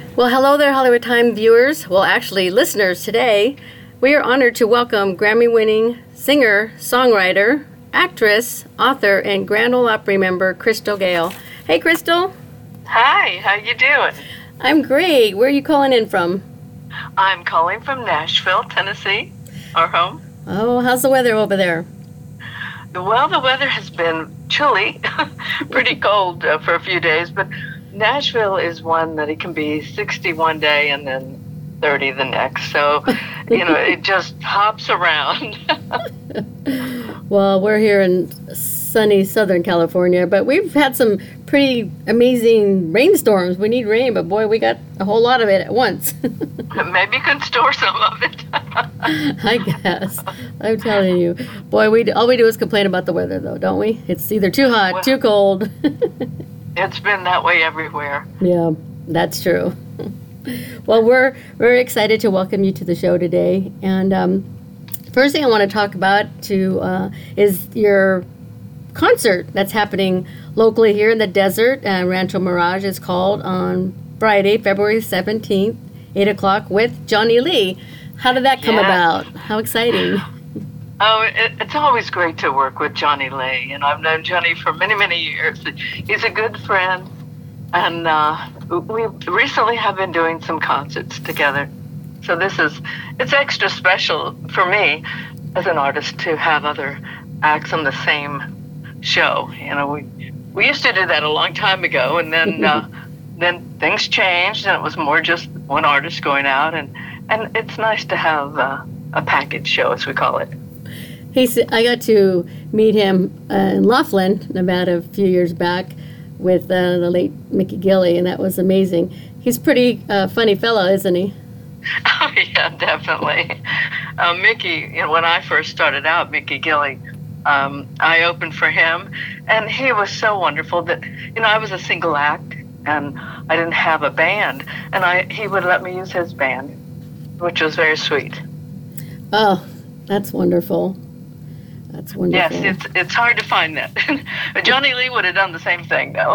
Well, hello there, Hollywood Time viewers. Well, actually, listeners today. We are honored to welcome Grammy-winning singer, songwriter, actress, author, and Grand Ole Opry member, Crystal Gayle. Hey, Crystal. Hi, how you doing? I'm great. Where are you calling in from? I'm calling from Nashville, Tennessee, our home. Oh, how's the weather over there? Well, the weather has been chilly, pretty cold for a few days, but Nashville is one that it can be 60 one day and then 30 the next. So, it just hops around. Well, we're here in sunny Southern California, but we've had some pretty amazing rainstorms. We need rain, but boy, we got a whole lot of it at once. Maybe you can store some of it. I guess. I'm telling you. Boy, all we do is complain about the weather, though, don't we? It's either too hot, too cold. It's been that way everywhere. Yeah, that's true. Well, we're very excited to welcome you to the show today. And first thing I want to talk about is your concert that's happening locally here in the desert. Rancho Mirage is called on Friday, February 17th, 8 o'clock with Johnny Lee. How did that come about? How exciting. Oh, it's always great to work with Johnny Lee. I've known Johnny for many, many years. He's a good friend. And we recently have been doing some concerts together. So it's extra special for me as an artist to have other acts on the same show. We used to do that a long time ago, and then things changed, and it was more just one artist going out, and it's nice to have a package show, as we call it. I got to meet him in Laughlin, Nevada, a few years back with the late Mickey Gilley, and that was amazing. He's a pretty funny fellow, isn't he? Oh, yeah, definitely. Mickey, when I first started out, Mickey Gilley, I opened for him, and he was so wonderful that, I was a single act, and I didn't have a band, and he would let me use his band, which was very sweet. Oh, that's wonderful. That's wonderful. Yes, it's hard to find that. Johnny Lee would have done the same thing, though.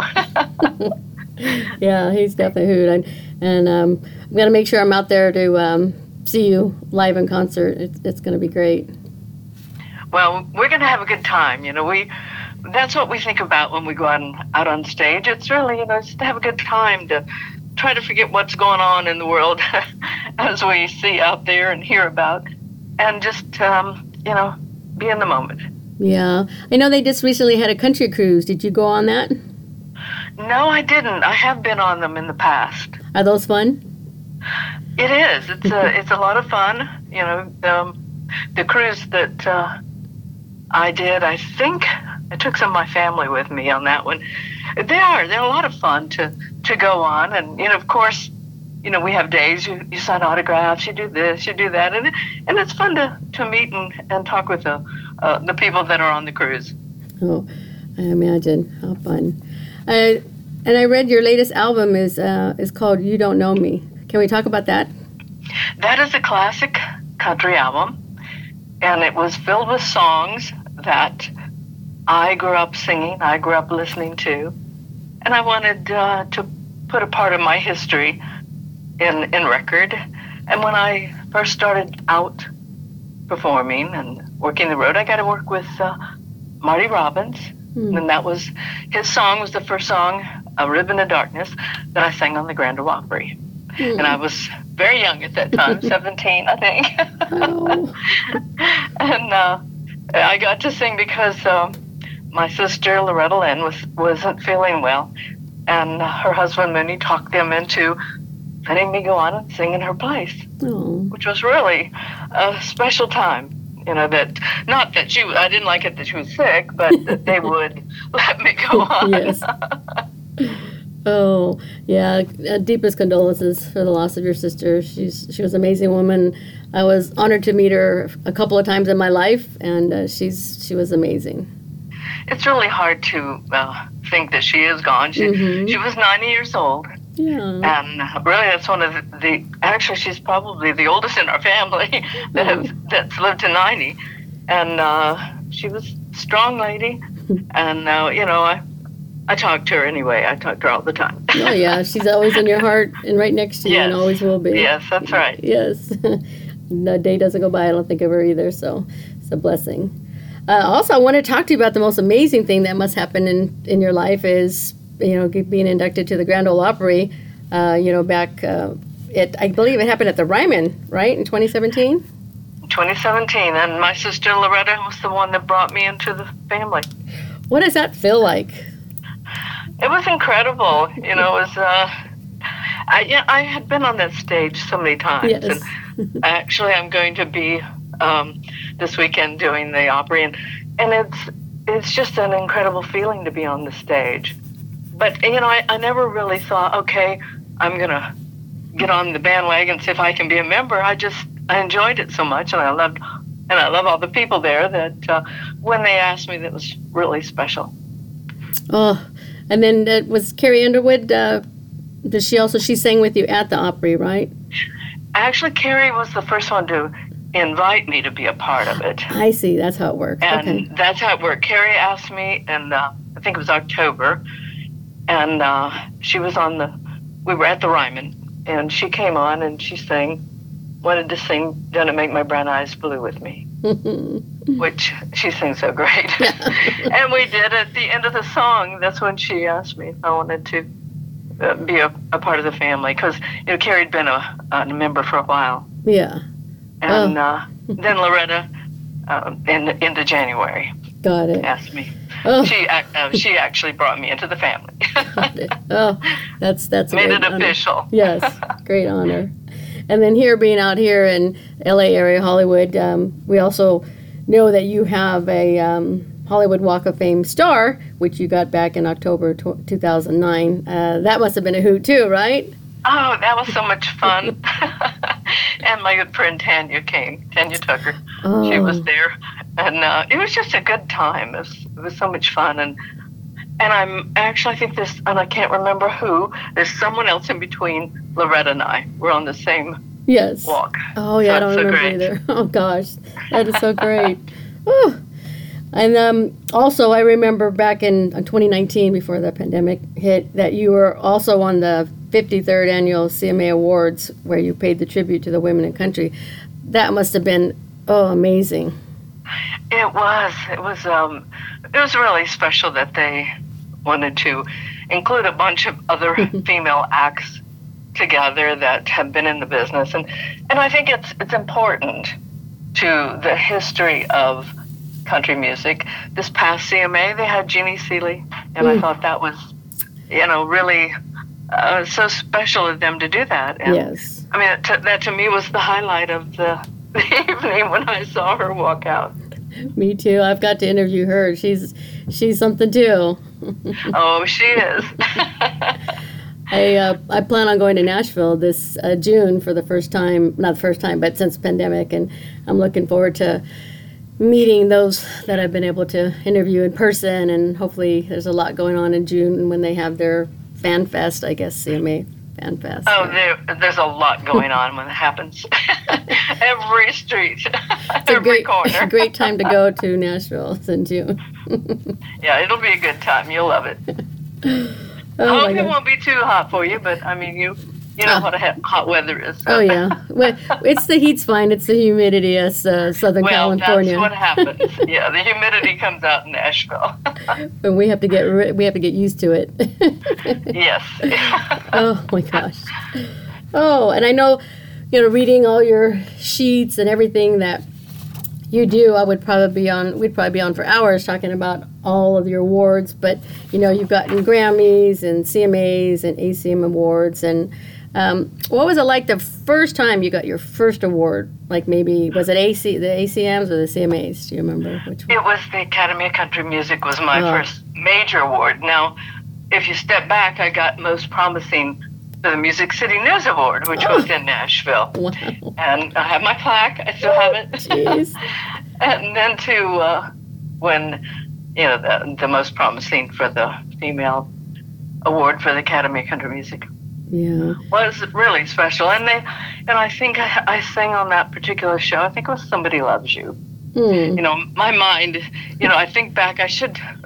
Yeah, he's definitely a hoot. And I'm going to make sure I'm out there to see you live in concert. It's going to be great. Well, we're going to have a good time. That's what we think about when we go out on stage. It's really, just to have a good time, to try to forget what's going on in the world as we see out there and hear about, and just, be in the moment. Yeah. I know they just recently had a country cruise. Did you go on that? No, I didn't. I have been on them in the past. Are those fun? It is. It's a lot of fun. The cruise that I did, I think I took some of my family with me on that one. They're a lot of fun to go on. And, of course, we have days, you sign autographs, you do this, you do that, and it's fun to meet and talk with the people that are on the cruise. Oh, I imagine. How fun. And I read your latest album is called You Don't Know Me. Can we talk about that? That is a classic country album, and it was filled with songs that I grew up singing, I grew up listening to, and I wanted to put a part of my history in record. And when I first started out performing and working the road, I got to work with Marty Robbins, and that was his song was the first song, A Ribbon of Darkness, that I sang on the Grand Ole Opry. And I was very young at that time, 17, I think. Oh. And I got to sing because my sister Loretta Lynn wasn't feeling well, and her husband Mooney talked them into letting me go on and sing in her place, which was really a special time. That not that I didn't like it that she was sick, but that they would let me go on. Yes. Oh, yeah. Deepest condolences for the loss of your sister. She was an amazing woman. I was honored to meet her a couple of times in my life, and she was amazing. It's really hard to think that she is gone. She was 90 years old. Yeah. And really, that's one of actually, she's probably the oldest in our family that's lived to 90. And she was a strong lady. And, I talk to her anyway. I talk to her all the time. Oh, yeah. She's always in your heart and right next to you and always will be. Yes, that's right. Yes. No day doesn't go by I don't think of her either, so it's a blessing. Also, I want to talk to you about the most amazing thing that must happen in your life is, being inducted to the Grand Ole Opry, back, I believe it happened at the Ryman, right, in 2017? 2017, and my sister Loretta was the one that brought me into the family. What does that feel like? It was incredible. It was, I had been on that stage so many times. Yes. And actually, I'm going to be this weekend doing the Opry, and it's just an incredible feeling to be on the stage. But I never really thought, okay, I'm gonna get on the bandwagon and see if I can be a member. I enjoyed it so much, and I love all the people there that when they asked me, that was really special. Oh, and then was Carrie Underwood? She sang with you at the Opry, right? Actually, Carrie was the first one to invite me to be a part of it. I see. That's how it worked. And that's how it worked. Carrie asked me, and I think it was October, and she was we were at the Ryman, and she came on and she wanted to sing Doesn't It Make My Brown Eyes Blue with me, which she sings so great. And we did at the end of the song. That's when she asked me if I wanted to be a part of the family, because Carrie had been a member for a while. Yeah. And then Loretta, into January, got it. asked me. Oh. She actually brought me into the family. Got it. Oh, that's made it honor. official. Yes, great honor. And then being out here in L.A. area, Hollywood, we also know that you have a Hollywood Walk of Fame star, which you got back in October 2009. That must have been a hoot too, right? Oh, that was so much fun. And my good friend Tanya Tucker. Oh. She was there. And it was just a good time. It was so much fun. And I'm actually, I think and I can't remember who, there's someone else in between Loretta and I. We're on the same walk. Oh, yeah, so I don't remember either. Oh, gosh, that is so great. Whew. And also, I remember back in 2019, before the pandemic hit, that you were also on the 53rd Annual CMA Awards, where you paid the tribute to the women in country. That must have been, amazing. It was really special that they wanted to include a bunch of other female acts together that have been in the business, and I think it's important to the history of country music. This past CMA, they had Jeannie Seely, and I thought that was, really so special of them to do that. And, yes. I mean, that to me was the highlight of the evening when I saw her walk out. Me too. I've got to interview her. She's something too. Oh, she is. I plan on going to Nashville this June for the first time, not the first time, but since the pandemic, and I'm looking forward to meeting those that I've been able to interview in person, and hopefully there's a lot going on in June when they have their Fan Fest, I guess, CMA Fan Fest. Oh, there's a lot going on when it happens. Every street, every corner. It's a great time to go to Nashville. It's in June. Yeah, it'll be a good time. You'll love it. I hope it won't be too hot for you, but I mean, you know what hot weather is. So. Oh, yeah. Well, it's the heat's fine. It's the humidity. It's Southern California. Well, that's what happens. Yeah, the humidity comes out in Nashville. And we have to get used to it. Yes. Oh, my gosh. Oh, and I know, reading all your sheets and everything that you do, we'd probably be on for hours talking about all of your awards, but you've gotten Grammys and CMAs and ACM awards, and what was it like the first time you got your first award? Like maybe, was it the ACMs or the CMAs? Do you remember which one? It was the Academy of Country Music was my first major award. Now, if you step back, I got Most Promising for the Music City News Award, which was in Nashville. Wow. And I have my plaque. I still have it. Jeez. And then when, the Most Promising for the Female Award for the Academy of Country Music. Yeah. Was really special. And I think I sang on that particular show. I think it was Somebody Loves You. My mind, I think back, I should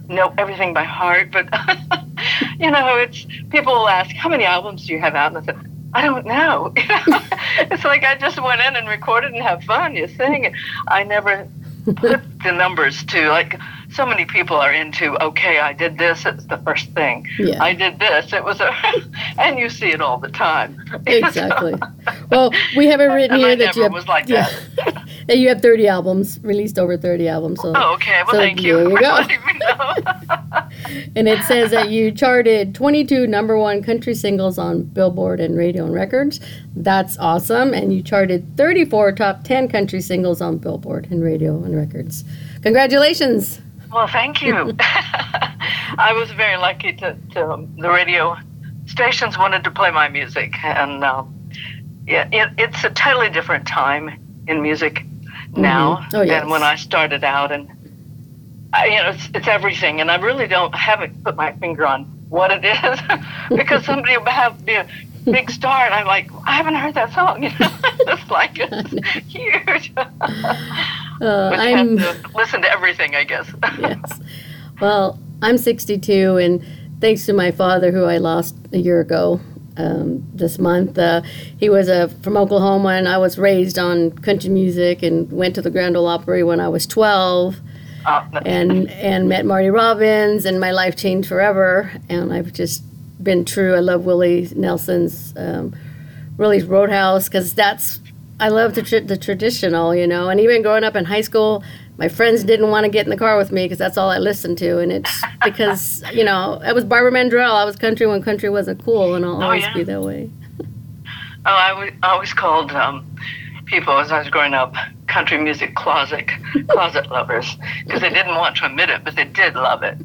know everything by heart, but it's people will ask, how many albums do you have out? And I said, I don't know. It's like I just went in and recorded and have fun. You sing, and I never put the numbers to, like, so many people are into, okay, I did this, it's the first thing. Yeah. I did this, it was and you see it all the time. Exactly. Well, we have it written here that you have, was like that. that you have 30 albums, released over 30 albums. So, okay, well, so thank you. There you go. Letting me know. And it says that you charted 22 number one country singles on Billboard and Radio and Records. That's awesome. And you charted 34 top 10 country singles on Billboard and Radio and Records. Congratulations. Well, thank you. I was very lucky to the radio stations wanted to play my music. And it's a totally different time in music now than when I started out. And it's everything, and I really haven't put my finger on what it is because somebody will be a big star, and I'm like, I haven't heard that song. It's like it's huge. But you have to listen to everything, I guess. Yes. Well, I'm 62, and thanks to my father, who I lost a year ago this month. He was from Oklahoma, and I was raised on country music and went to the Grand Ole Opry when I was 12. And met Marty Robbins, and my life changed forever. And I've just been true. I love Willie Nelson's Willie's Roadhouse, because I love the traditional, And even growing up in high school, my friends didn't want to get in the car with me because that's all I listened to. And it's because, I was Barbara Mandrell. I was country when country wasn't cool, and I'll always be that way. I always called people as I was growing up country music closet lovers, because they didn't want to admit it, but they did love it.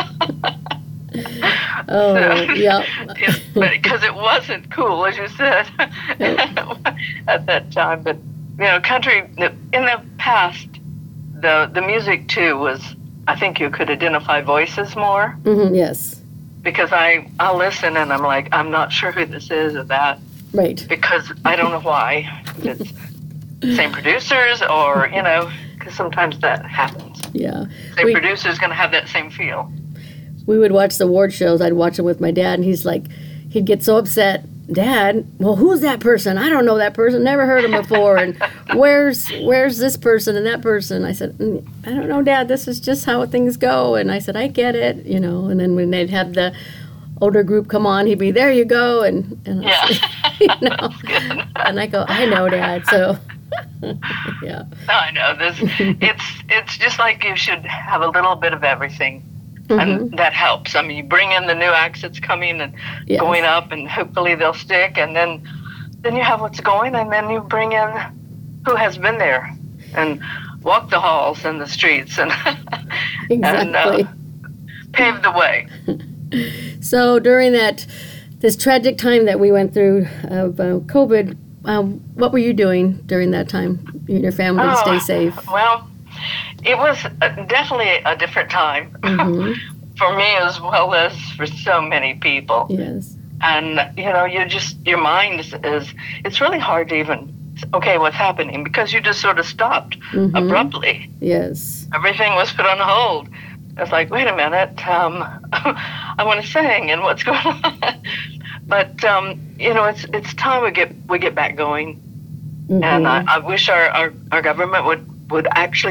Yeah. But because it wasn't cool, as you said, at that time. But country in the past, the music too was, I think you could identify voices more. Mm-hmm, yes. Because I'll listen and I'm like, I'm not sure who this is or that. Right. Because I don't know why. It's same producers, or because sometimes that happens. Yeah. Same producer's going to have that same feel. We would watch the award shows. I'd watch them with my dad, and he'd get so upset. Dad, well, who's that person? I don't know that person. Never heard him before. And where's this person and that person? I said, I don't know, Dad. This is just how things go. And I said, I get it, And then when they'd have the older group come on, he'd be, there you go. And yeah. And I go, I know, Dad. So. Yeah. I know this. It's just like you should have a little bit of everything, and that helps. I mean, you bring in the new acts that's coming and going up, and hopefully they'll stick. And then you have what's going, and then you bring in who has been there and walked the halls and the streets and exactly. and paved the way. So during this tragic time that we went through of COVID. What were you doing during that time? You and your family to stay safe? Well, it was definitely a different time for me as well as for so many people. Yes. And, your mind is, it's really hard to even, okay, what's happening? Because you just sort of stopped abruptly. Yes. Everything was put on hold. It's like, wait a minute, I want to sing, and what's going on? But it's time we get back going, and I wish our government would actually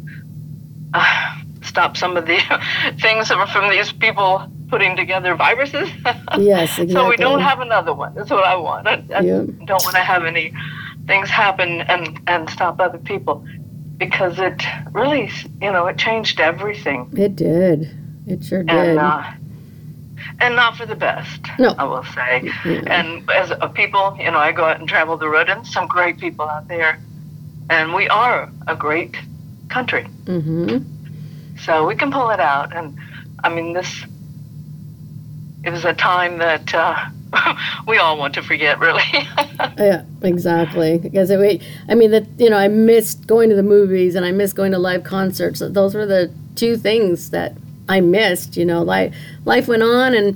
stop some of the things from these people putting together viruses. Yes, exactly. So we don't have another one. That's what I want. I don't want to have any things happen and stop other people, because it really, it changed everything. It did. It sure did. And not for the best, no. I will say. Yeah. And as a people, I go out and travel the road, and some great people out there. And we are a great country. Mm-hmm. So we can pull it out. And, I mean, it was a time that we all want to forget, really. Yeah, exactly. Because, I missed going to the movies, and I missed going to live concerts. Those were the two things that I missed. Life went on, and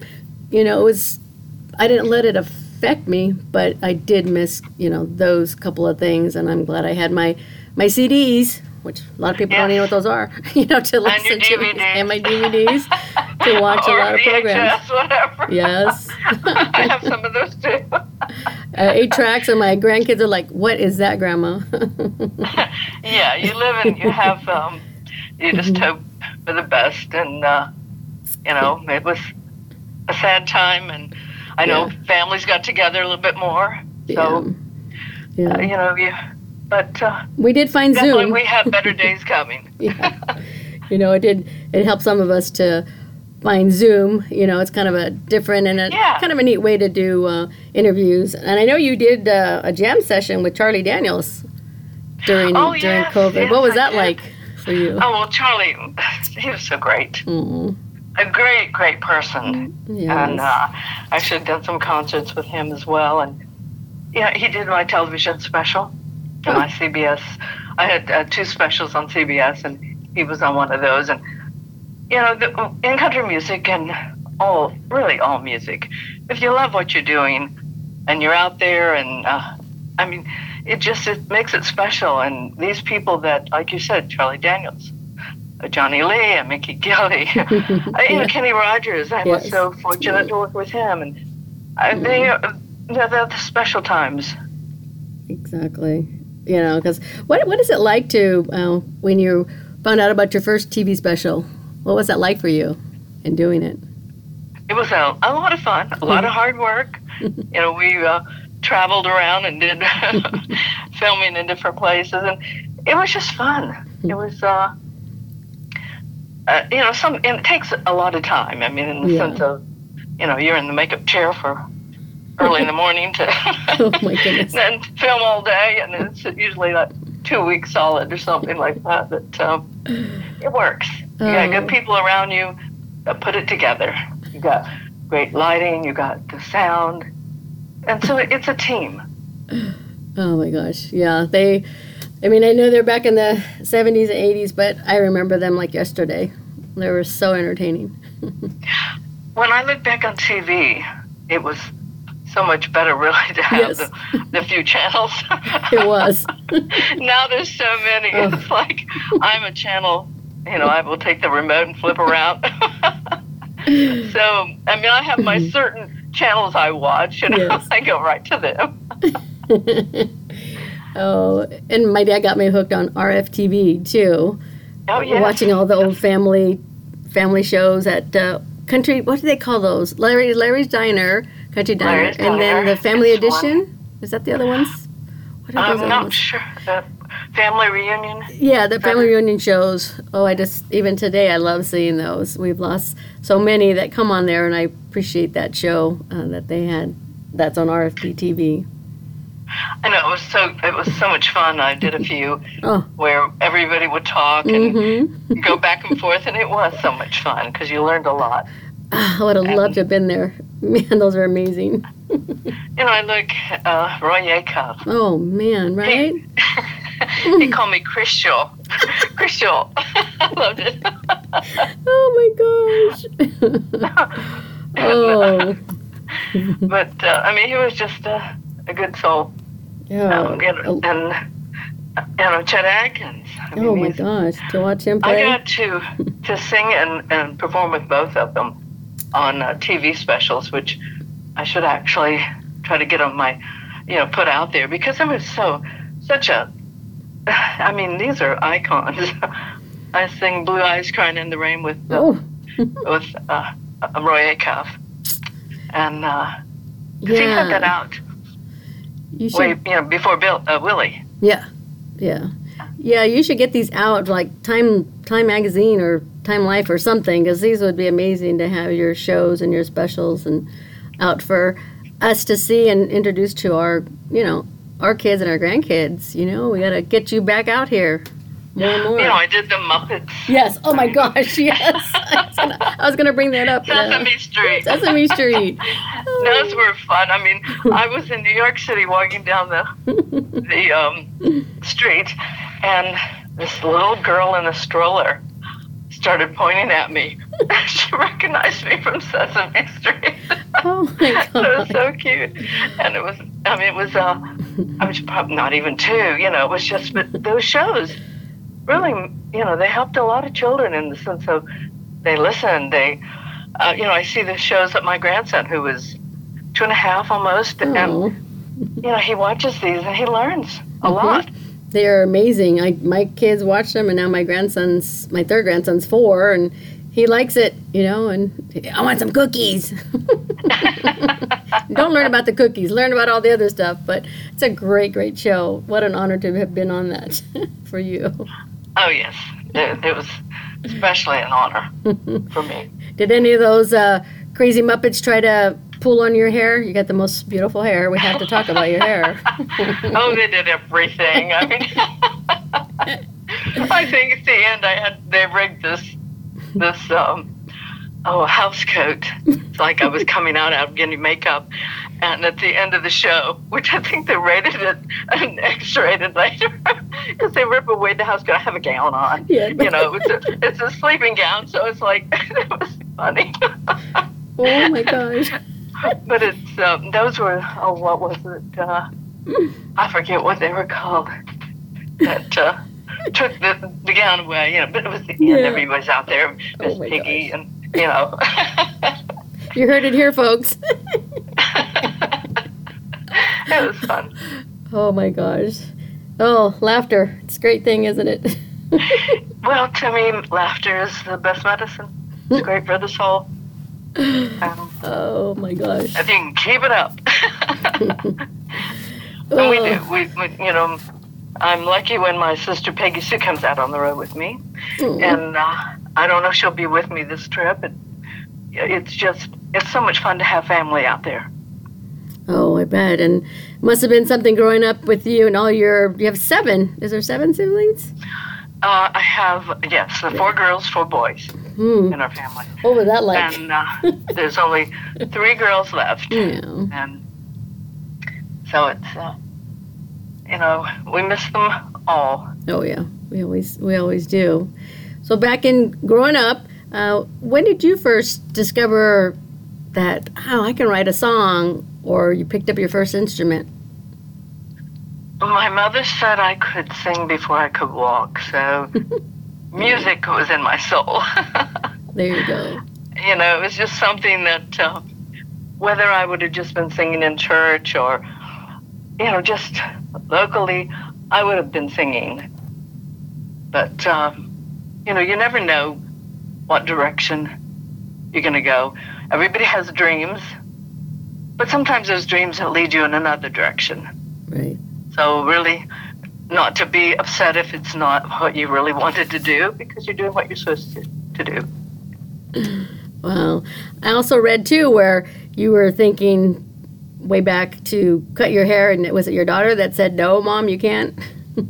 I didn't let it affect me, but I did miss those couple of things. And I'm glad I had my CDs which a lot of people don't even know what those are, to listen to. And my DVDs to watch a lot of programs. VHS, whatever. Yes. I have some of those too. 8 tracks, and my grandkids are like, "What is that, Grandma?" Yeah, you have, you just hope for the best, and it was a sad time, and I know families got together a little bit more, so but we did find definitely Zoom. We have better days coming. It helped some of us to find Zoom. It's kind of a different and kind of a neat way to do interviews. And I know you did a jam session with Charlie Daniels during COVID. Yes, what was that like for you? Oh, well, Charlie, he was so great. Mm. A great, great person. Yes. And I should have done some concerts with him as well. And he did my television special on my CBS. I had 2 specials on CBS, and he was on one of those. And in country music and all music, if you love what you're doing and you're out there, and it makes it special. And these people that, like you said, Charlie Daniels, Johnny Lee, and Mickey Gilley, Kenny Rogers, I was so fortunate to work with him, and they're the special times. Exactly. Because what is it like to when you found out about your first TV special? What was that like for you in doing it? It was a lot of fun, a lot of hard work. We traveled around and did filming in different places, and it was just fun. It was, and it takes a lot of time. I mean, in the sense of, you're in the makeup chair for early in the morning to oh my goodness. and film all day, and it's usually like 2 weeks solid or something like that. But it works. You got good people around you that put it together. You got great lighting, you got the sound, and so it's a team. Oh my gosh, yeah. I know they're back in the 70s and 80s, but I remember them like yesterday. They were so entertaining. When I look back on TV, it was so much better, really, to have the few channels. It was. Now there's so many. Oh. It's like I'm a channel. I will take the remote and flip around. So, I have my certain channels I watch, and I go right to them. Oh, and my dad got me hooked on RFTV too. Oh yeah. Watching all the old family shows at country. What do they call those? Larry's Diner, Country Diner, and then the Family Edition. One. Is that the other ones? What are those I'm not sure. The Family Reunion. Yeah, the Family Reunion shows. Oh, even today I love seeing those. We've lost so many that come on there, and I appreciate that show that they had. That's on RFTV. I know, it was so much fun. I did a few where everybody would talk and go back and forth, and it was so much fun because you learned a lot. I would have loved to have been there. Man, those are amazing. I look Roy Acuff. Oh man, right? He called me Christial. Christial. I loved it. Oh my gosh. Oh. But he was just a good soul. Yeah. And Chet Atkins. My gosh, to watch him play. I got to sing and perform with both of them on TV specials, which I should actually try to get on my, put out there, because it was such a, these are icons. I sing Blue Eyes Crying in the Rain with Roy Acuff. And he had that out. Before Willie. Yeah. You should get these out, like Time Magazine or Time Life or something, because these would be amazing to have your shows and your specials and out for us to see and introduce to our kids and our grandkids. We got to get you back out here more and more. I did the Muppets. Yes. Oh my gosh. Yes. I was gonna bring that up. Sesame Street. Sesame Street. Those were fun. I was in New York City walking down the street, and this little girl in a stroller started poining at me. She recognized me from Sesame Street. Oh my God. It was so cute. And it was, I was probably not even 2, it was just, but those shows, really, they helped a lot of children in the sense of they listened. They, I see the shows that my grandson, who was 2.5 almost, and he watches these and he learns a lot. They're amazing. My kids watch them, and now my third grandson's 4, and he likes it, and I want some cookies. Don't learn about the cookies, learn about all the other stuff, but it's a great, great show. What an honor to have been on that for you. Oh, yes. It was especially an honor for me. Did any of those crazy Muppets try to pull on your hair? You got the most beautiful hair. We have to talk about your hair. Oh, they did everything. I mean, I think at the end they rigged this house coat. It's like I was coming out getting makeup. And at the end of the show, which I think they rated it and X-rated later, because they rip away the house coat. I have a gown on. Yeah. It's a sleeping gown, so it's like, it was funny. Oh my gosh. But it's, those were, what was it? I forget what they were called. That took the gown away, but it was the end. Everybody's out there, Miss Piggy, gosh. And, You heard it here, folks. It was fun. Oh my gosh. Oh, laughter. It's a great thing, isn't it? Well, to me, laughter is the best medicine. It's great for the soul. Oh my gosh. If you can keep it up. And we do. We, I'm lucky when my sister Peggy Sue comes out on the road with me. And I don't know if she'll be with me this trip. It's so much fun to have family out there. Oh, I bet. And it must have been something growing up with you and you have 7. Is there 7 siblings? I have, yes, 4 girls, 4 boys in our family. What was that like? And there's only 3 girls left. Yeah. And so it's, we miss them all. Oh, yeah. We always do. So back in growing up, when did you first discover that, I can write a song, or you picked up your first instrument? My mother said I could sing before I could walk, so music was in my soul. There you go. It was just something that, whether I would have just been singing in church or, just locally, I would have been singing. But, you never know what direction you're going to go. Everybody has dreams, but sometimes those dreams that lead you in another direction. Right. So really, not to be upset if it's not what you really wanted to do, because you're doing what you're supposed to do. Wow. I also read, too, where you were thinking way back to cut your hair, and was it your daughter that said, no, Mom, you can't?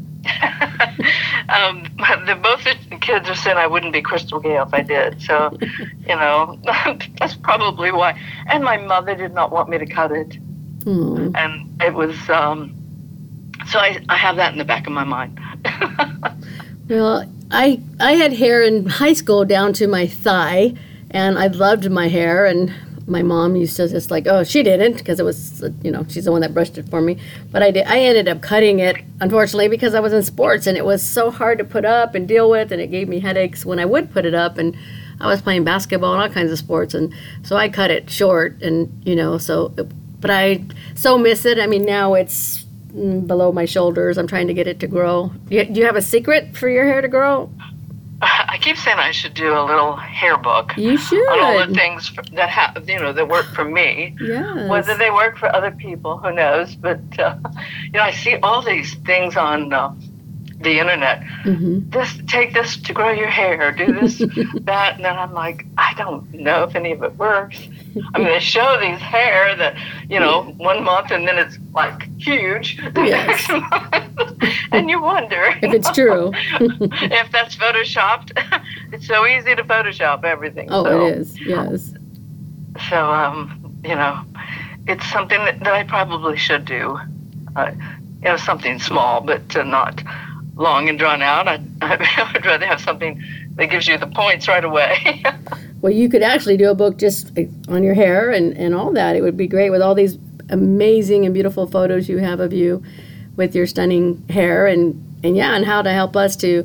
Both the kids have said I wouldn't be Crystal Gayle if I did. So, that's probably why. And my mother did not want me to cut it. And it was, so I have that in the back of my mind. Well, I had hair in high school down to my thigh, and I loved my hair, and my mom used to just like, oh, she didn't, because it was, she's the one that brushed it for me. But I ended up cutting it, unfortunately, because I was in sports, and it was so hard to put up and deal with, and it gave me headaches when I would put it up, and I was playing basketball and all kinds of sports, and so I cut it short, and, but I so miss it. I mean, now it's below my shoulders. I'm trying to get it to grow. Do you have a secret for your hair to grow? I keep saying I should do a little hair book. You should. On all the things that that work for me. Yes. Whether they work for other people, who knows? But I see all these things on the internet. Mm-hmm. Take this to grow your hair. Do this, that, and then I'm like, I don't know if any of it works. I mean, they show these hair that 1 month and then it's like huge the next month, and you wonder if it's true. If that's photoshopped. It's so easy to Photoshop everything. Oh, so, it is. Yes. So it's something that I probably should do. Something small, but not long and drawn out. I'd rather have something that gives you the points right away. Well, you could actually do a book just on your hair and all that. It would be great with all these amazing and beautiful photos you have of you with your stunning hair and how to help us to,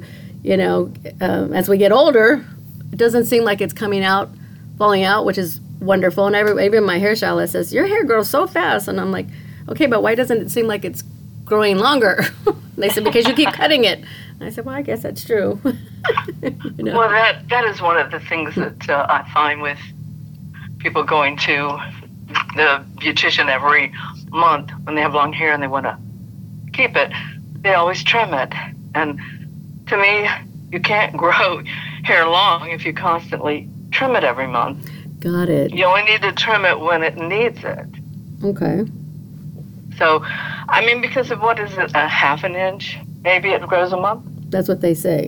as we get older, it doesn't seem like it's falling out, which is wonderful. And even my hairstylist says, your hair grows so fast. And I'm like, okay, but why doesn't it seem like it's growing longer? They said, because you keep cutting it. And I said, well, I guess that's true. Well, that is one of the things that I find with people going to the beautician every month when they have long hair and they want to keep it. They always trim it. And to me, you can't grow hair long if you constantly trim it every month. Got it. You only need to trim it when it needs it. Okay. So, because of what is it, a half an inch? Maybe it grows a month? That's what they say.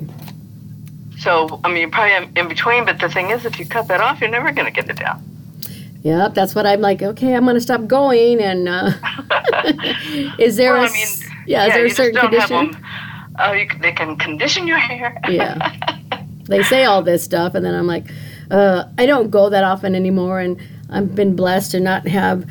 So, you're probably in between, but the thing is, if you cut that off, you're never going to get it down. Yep, that's what I'm like, okay, I'm going to stop going. And is there well, is there a certain condition? They can condition your hair. Yeah. They say all this stuff, and then I'm like, I don't go that often anymore, and I've been blessed to not have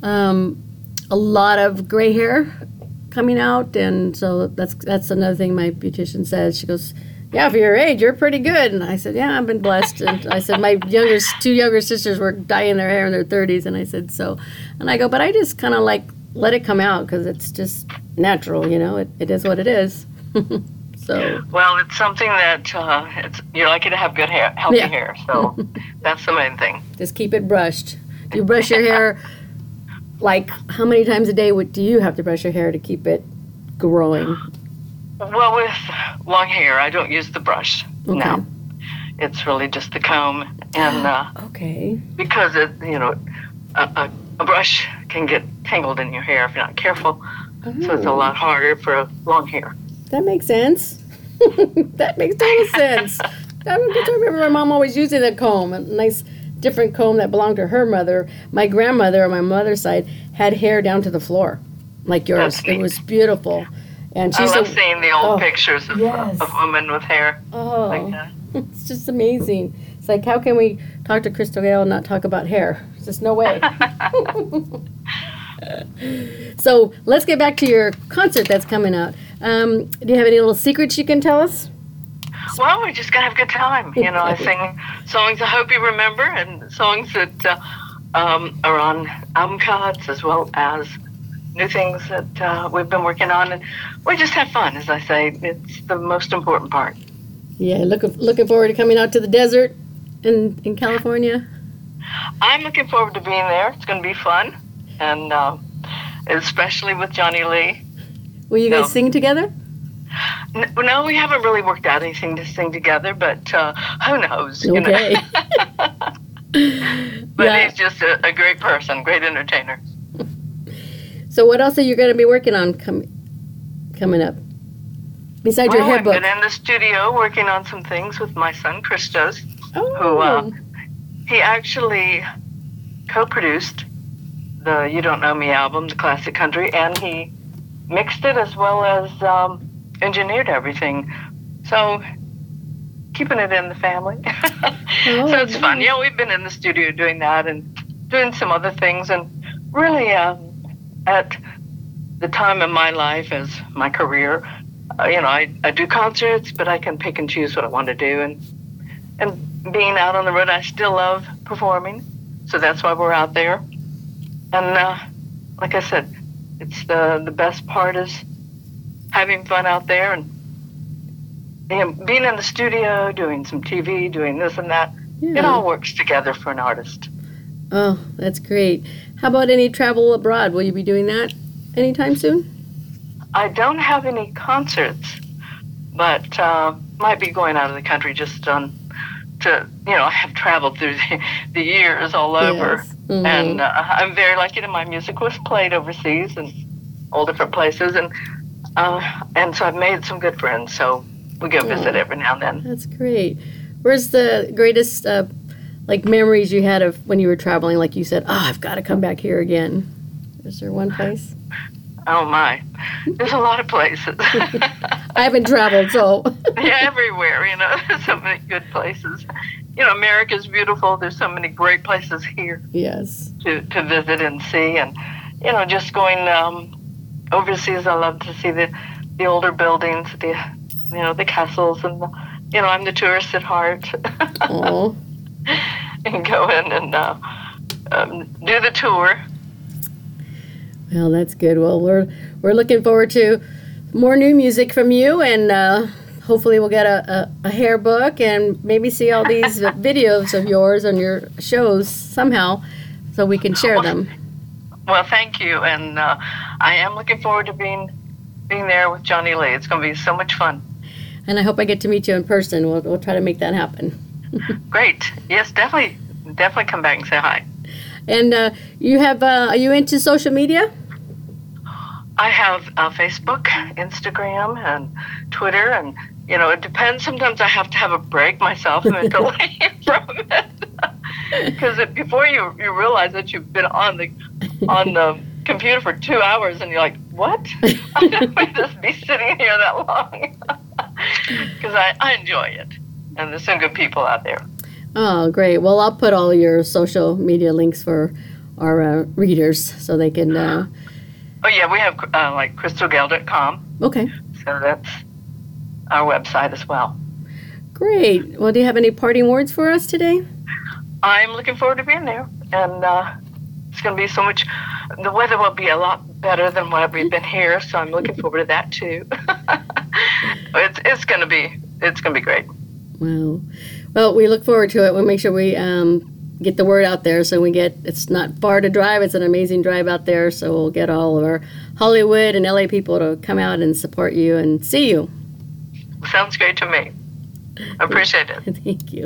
a lot of gray hair coming out, and so that's another thing my beautician says. She goes, yeah, for your age, you're pretty good. And I said, yeah, I've been blessed. And I said, my two younger sisters were dyeing their hair in their 30s, and I said, so. And I go, but I just kind of let it come out because it's just natural, it is what it is. So. Well, it's something that you're lucky to have good hair, healthy hair. So that's the main thing. Just keep it brushed. Do you brush your hair, how many times a day do you have to brush your hair to keep it growing? Well, with long hair, I don't use the brush. Okay. No. It's really just the comb. And okay. Because a brush can get tangled in your hair if you're not careful. Oh. So it's a lot harder for long hair. That makes sense. That makes total sense. I remember my mom always using a comb, a nice different comb that belonged to her mother. My grandmother on my mother's side had hair down to the floor, like yours. It was beautiful. And I love seeing the old pictures of women with hair like that. It's just amazing. It's like, how can we talk to Crystal Gayle and not talk about hair? There's just no way. So let's get back to your concert that's coming out. Do you have any little secrets you can tell us? Well, we just got to have a good time. I sing songs I hope you remember and songs that are on album cuts as well as new things that we've been working on. And we just have fun, as I say. It's the most important part. Yeah, looking forward to coming out to the desert in California. I'm looking forward to being there. It's going to be fun. And especially with Johnny Lee. Will you guys sing together? No, we haven't really worked out anything to sing together, but who knows? Okay. But he's just a great person, great entertainer. So what else are you going to be working on coming up? Besides your hair book? I've been in the studio working on some things with my son, Christos, who he actually co-produced the You Don't Know Me album, the classic country, and he mixed it as well as engineered everything. So keeping it in the family. So it's fun. We've been in the studio doing that and doing some other things. And really at the time in my life as my career, I do concerts, but I can pick and choose what I want to do. And being out on the road, I still love performing. So that's why we're out there. And like I said, it's the best part is having fun out there and being in the studio, doing some TV, doing this and that. Yeah. It all works together for an artist. Oh, that's great. How about any travel abroad? Will you be doing that anytime soon? I don't have any concerts, but might be going out of the country just I have traveled through the years all over. Yes. Mm-hmm. And I'm very lucky that my music was played overseas and all different places. And so I've made some good friends. So we go visit every now and then. That's great. Where's the greatest memories you had of when you were traveling? Like you said, I've got to come back here again. Is there one place? Oh my, there's a lot of places. I haven't traveled, so. Yeah, everywhere, there's so many good places. America's beautiful. There's so many great places here. Yes. To visit and see. And, just going overseas, I love to see the older buildings, the castles and I'm the tourist at heart. Oh, And go in and do the tour. well, that's good. Well, we're looking forward to more new music from you, and hopefully we'll get a hair book and maybe see all these videos of yours on your shows somehow, so we can share them. Well, thank you, and I am looking forward to being there with Johnny Lee. It's going to be so much fun. And I hope I get to meet you in person. We'll try to make that happen. Great. Yes, definitely come back and say hi. And you have are you into social media? I have Facebook, Instagram, and Twitter, and it depends. Sometimes I have to have a break myself mentally from it, because before you realize that you've been on the computer for 2 hours, and you're like, what? I'm not going to just be sitting here that long, because I enjoy it, and there's some good people out there. Oh, great. Well, I'll put all your social media links for our readers so they can... Oh, yeah, we have like crystalgayle.com. Okay. So that's our website as well. Great. Well, do you have any parting words for us today? I'm looking forward to being there. And it's going to be so much... The weather will be a lot better than what we've been here, so I'm looking forward to that, too. It's going to be great. Wow. Well, we look forward to it. We'll make sure we get the word out there so it's not far to drive. It's an amazing drive out there, so we'll get all of our Hollywood and LA people to come out and support you and see you. Sounds great to me. I appreciate it. Thank you.